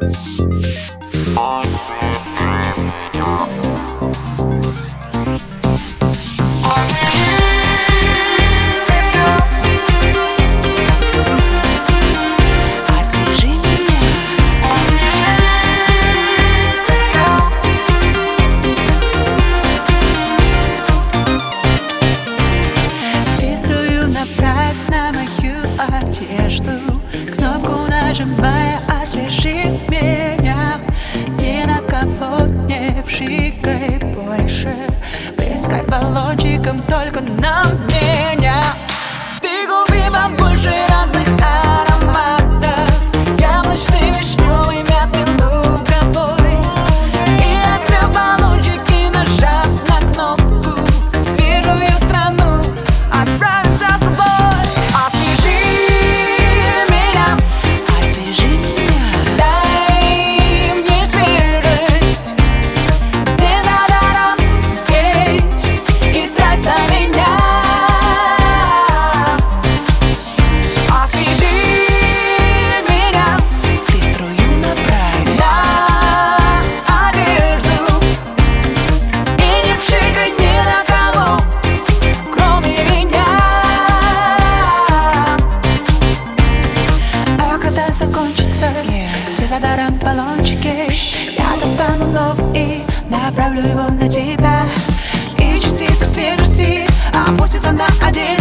Одежду, кнопку нажимая, освежи меня. Ни на кого не вшикай больше, плескай баллончиком только на меня. Ты губи побольше разных ароматов, яблочный, вишневый, мятный, луговой. И открыл баллончики, нажав на кнопку, в свежую страну отправимся с тобой. Закончится, где за даром баллончики, я достану новый и направлю его на тебя. И частица свежести опустится на одежду.